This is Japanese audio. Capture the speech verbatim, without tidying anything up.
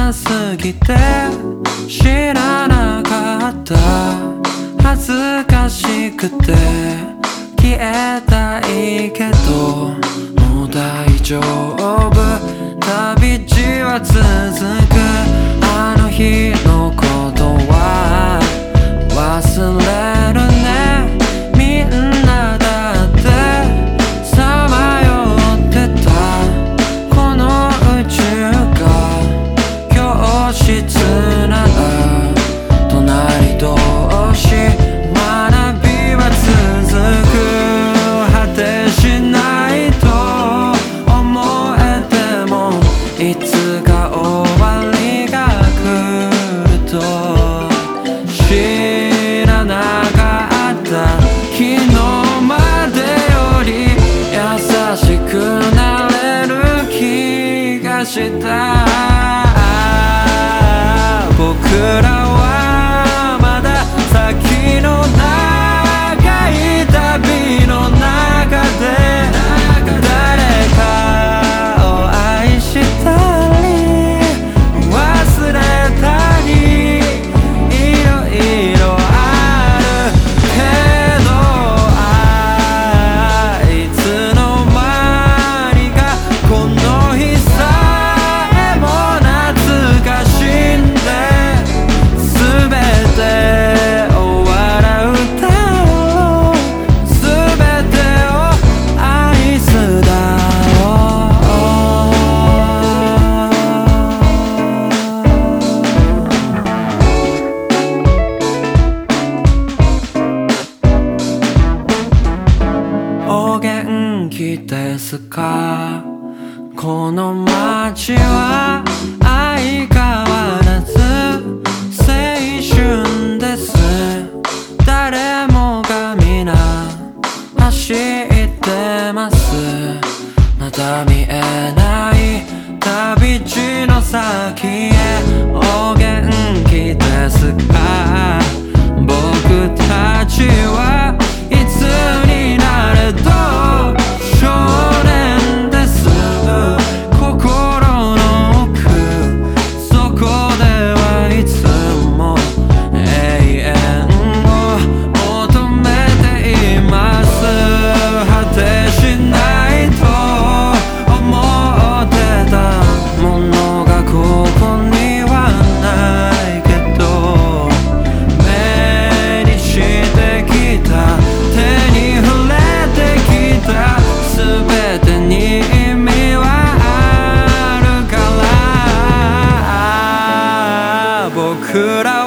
なすぎて知らなかった。恥ずかしくて消えたいけどもう大丈夫。旅路は続く。あの日のことは忘れるね。みんなだってさまよってた。この宇宙が教室なら隣同士学びは続く。果てしないと思えてもいつか終わりが来ると知らなかった。昨日までより優しくなれる気がした。僕らはまだ先の長い旅の中で誰かを愛したり忘れたりいろいろあるけど、あいつの間にかこの日さえも懐かしんで全てを笑うだろう。全てを愛すだろう。お元気ですか。この街は相変わらず青春です。誰もが皆走ってます。まだ見えない旅路の先へ。お元気ですか。僕たちはいつになれど少年です。心の奥そこではいつも永遠を求めています。果てしないと思ってたものがここにはないけど目にしてきた手に触れてきた全てに意味はあるから。僕ら